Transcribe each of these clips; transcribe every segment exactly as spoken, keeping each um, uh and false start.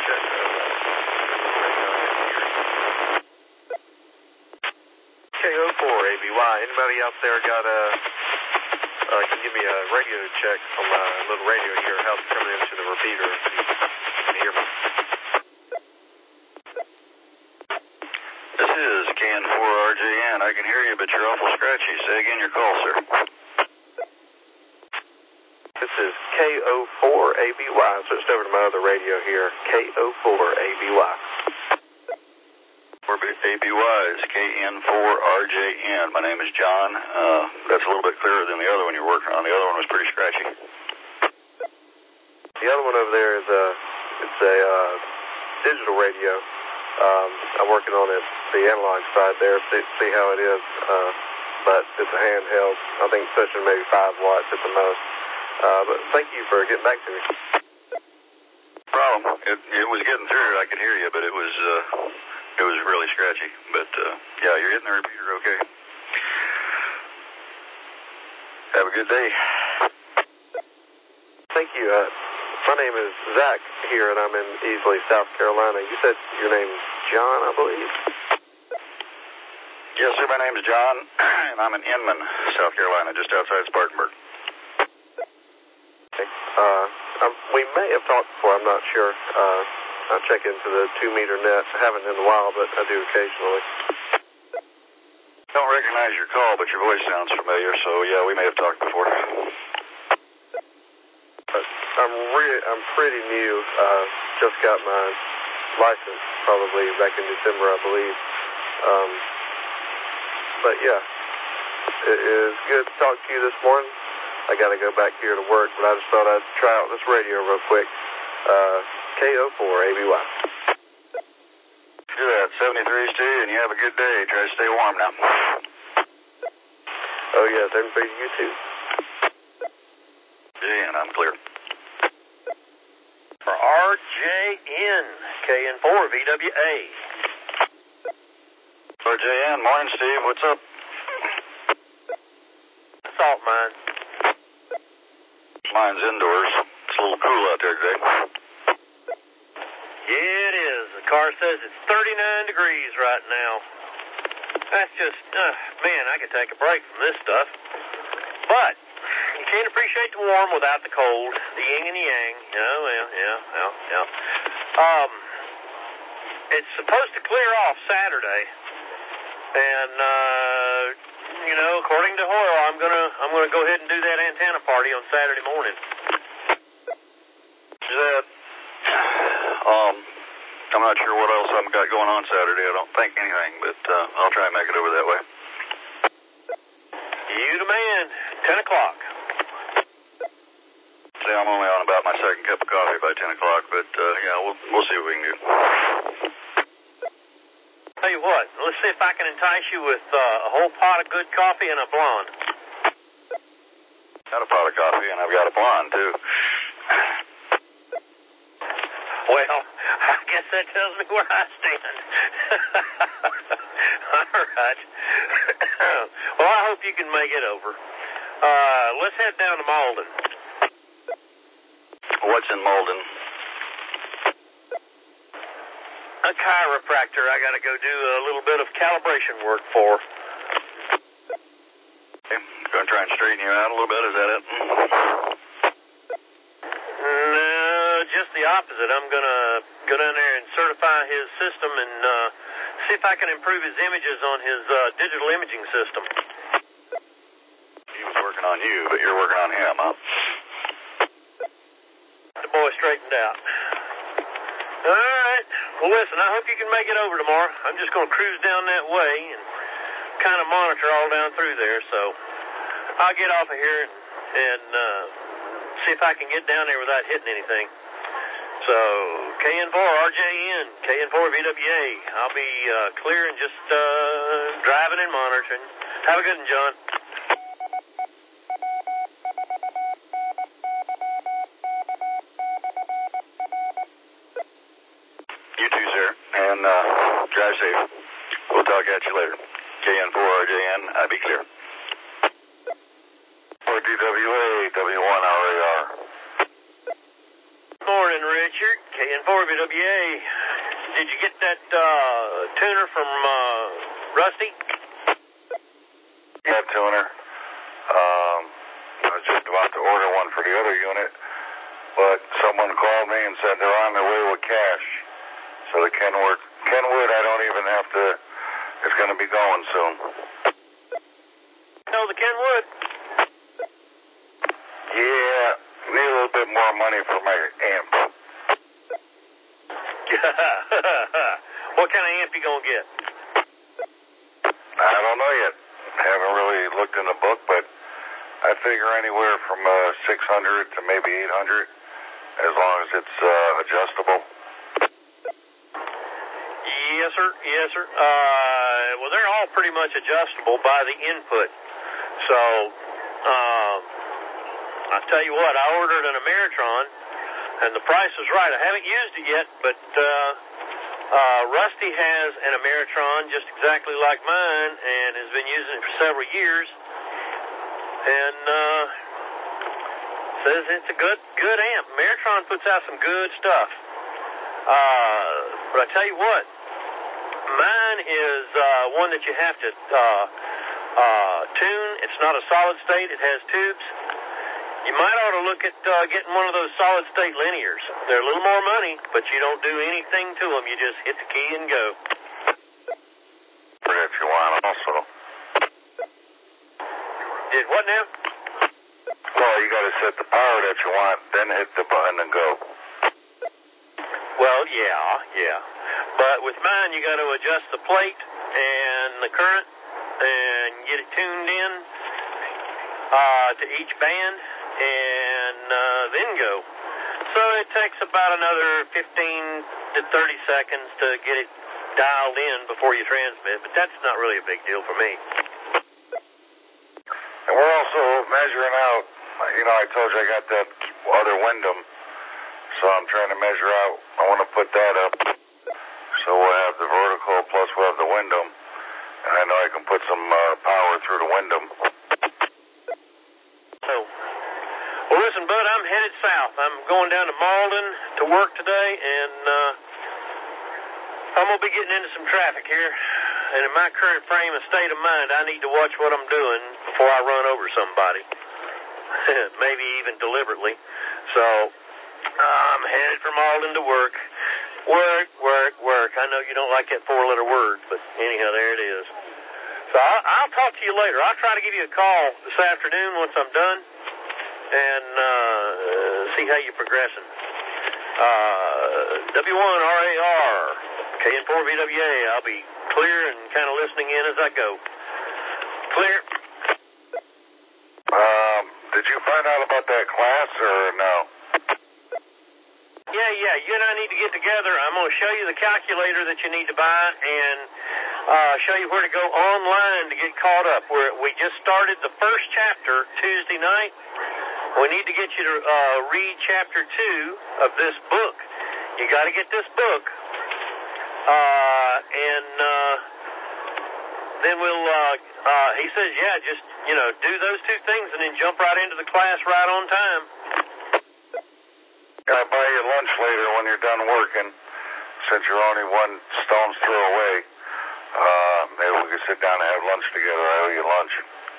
check. K O four A B Y. Anybody out there got a, uh, can give me a radio check on my little radio here, how it's coming into the repeater? Can you hear me? This is K N four R J N. I can hear you, but you're awful scratchy. Say again your call, sir. This is K O four A B Y. Switched over to my other radio here. K O four A B Y. A B Y is K N four R J N. My name is John. Uh, that's a little bit clearer than the other one you're working on. The other one was pretty scratchy. The other one over there is a, it's a uh, digital radio. Um, I'm working on it, the analog side there, see, see how it is. Uh, but it's a handheld. I think it's pushing maybe five watts at the most. Uh, but thank you for getting back to me. Problem. It, it was getting through. I could hear you, but it was uh, it was really scratchy. But uh, yeah, you're hitting the repeater okay. Have a good day. Thank you. Uh, my name is Zach here, and I'm in Easley, South Carolina. You said your name is John, I believe? Yes, sir. My name is John, and I'm in Inman, South Carolina, just outside Spartanburg. Uh, um, we may have talked before, I'm not sure. Uh, I check into the two-meter net. I haven't in a while, but I do occasionally. Don't recognize your call, but your voice sounds familiar, so yeah, we may have talked before. But I'm re- I'm pretty new. Uh, just got my license probably back in December, I believe. Um, but yeah, it is good to talk to you this morning. I got to go back here to work, but I just thought I'd try out this radio real quick. Uh, K O four A B Y. Do that. seventy-threes to you, and you have a good day. Try to stay warm now. Oh, yeah, seventy-three to you, too. Yeah, and I'm clear. For R J N, K N four V W A. R J N, morning, Steve. What's up? Salt mine. Mine's indoors. It's a little cool out there today. Yeah, it is. The car says it's thirty-nine degrees right now. That's just, uh, man, I could take a break from this stuff. But you can't appreciate the warm without the cold, the yin and the yang. Yeah, well, yeah, yeah, yeah. Um, it's supposed to clear off Saturday, and uh, you know, according to Hoyle, I'm gonna, I'm gonna go ahead and do that antenna party on Saturday morning. Is that? Um, I'm not sure what else I've got going on Saturday. I don't think anything, but uh, I'll try and make it over that way. You the man. Ten o'clock. See, I'm only on about my second cup of coffee by ten o'clock, but uh, yeah, we'll we'll see what we can do. Tell you what, let's see if I can entice you with uh, a whole pot of good coffee and a blonde. Got a pot of coffee, and I've got a blonde too. Well, I guess that tells me where I stand. All right. Well, I hope you can make it over. Uh, let's head down to Malden. What's in Malden? A chiropractor I got to go do a little bit of calibration work for. Okay. Going to try and straighten you out a little bit, is that it? No, just the opposite. I'm going to go down there and certify his system and uh, see if I can improve his images on his uh, digital imaging system. He was working on you, but you're working on him, huh? The boy straightened out. All right. Well, listen, I hope you can make it over tomorrow. I'm just going to cruise down that way and kind of monitor all down through there, so I'll get off of here and, and uh, see if I can get down there without hitting anything. So, K N four R J N, K N four V W A. I'll be uh, clear and just uh, driving and monitoring. Have a good one, John. You too, sir. And uh, drive safe. We'll talk at you later. K N four R J N, I be clear. four D W A, W one R A R. Morning, Richard. K N four V W A. Did you get that uh, tuner from uh, Rusty? Yeah, tuner. Um, I was just about to order one for the other unit, but someone called me and said they're on their way with cash. So the Kenwood, Kenwood, I don't even have to, it's going to be going soon. No, the Kenwood? Yeah, need a little bit more money for my amp. What kind of amp you going to get? I don't know yet. Haven't really looked in the book, but I figure anywhere from uh, six hundred to maybe eight hundred, as long as it's uh, adjustable. Yes, sir. Yes, sir. Uh, well, they're all pretty much adjustable by the input. So, um, I'll tell you what, I ordered an Ameritron, and the price is right. I haven't used it yet, but uh, uh, Rusty has an Ameritron just exactly like mine and has been using it for several years. And uh, says it's a good good amp. Ameritron puts out some good stuff. Uh, but I tell you what, mine is uh, one that you have to uh, uh, tune. It's not a solid state. It has tubes. You might ought to look at uh, getting one of those solid state linears. They're a little more money, but you don't do anything to them. You just hit the key and go. If you want also. Did what now? Well, you got to set the power that you want, then hit the button and go. Well, yeah, yeah. But with mine, you got to adjust the plate and the current and get it tuned in uh, to each band and uh, then go. So it takes about another fifteen to thirty seconds to get it dialed in before you transmit, but that's not really a big deal for me. And we're also measuring out, you know, I told you I got that other Wyndham, so I'm trying to measure out, I want to put that up, so we'll have the vertical plus we'll have the Wyndham, and I know I can put some uh, power through the Wyndham. So, well listen, Bud, I'm headed south. I'm going down to Malden to work today, and uh, I'm going to be getting into some traffic here. And in my current frame of state of mind, I need to watch what I'm doing before I run over somebody. Maybe even deliberately. So, I'm headed for Malden to work. Work, work, work. I know you don't like that four-letter word, but anyhow, there it is. So, I'll, I'll talk to you later. I'll try to give you a call this afternoon once I'm done and uh, see how you're progressing. Uh, W one R A R, K N four V W A, I'll be clear and kind of listening in as I go. Clear. Um, did you find out about that class or no? Yeah, yeah, you and I need to get together. I'm going to show you the calculator that you need to buy and uh, show you where to go online to get caught up. We're, we just started the first chapter Tuesday night. We need to get you to uh, read chapter two of this book. You got to get this book. Uh, and uh, then we'll, uh, uh, he says, yeah, just, you know, do those two things and then jump right into the class right on time. I'll buy you lunch later when you're done working, since you're only one stone's throw away. Uh, maybe we can sit down and have lunch together. I owe you lunch.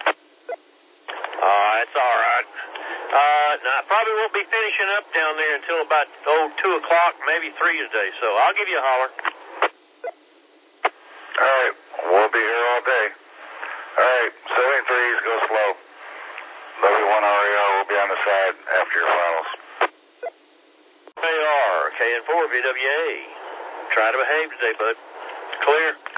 Uh, that's all right. Uh, now, I probably won't be finishing up down there until about, oh, two o'clock, maybe three today, so I'll give you a holler. All right, we'll be here all day. All right, seventy-threes, go slow. W one R A R will be on the side after your finals. A R, K N four V W A. Try to behave today, bud. Clear.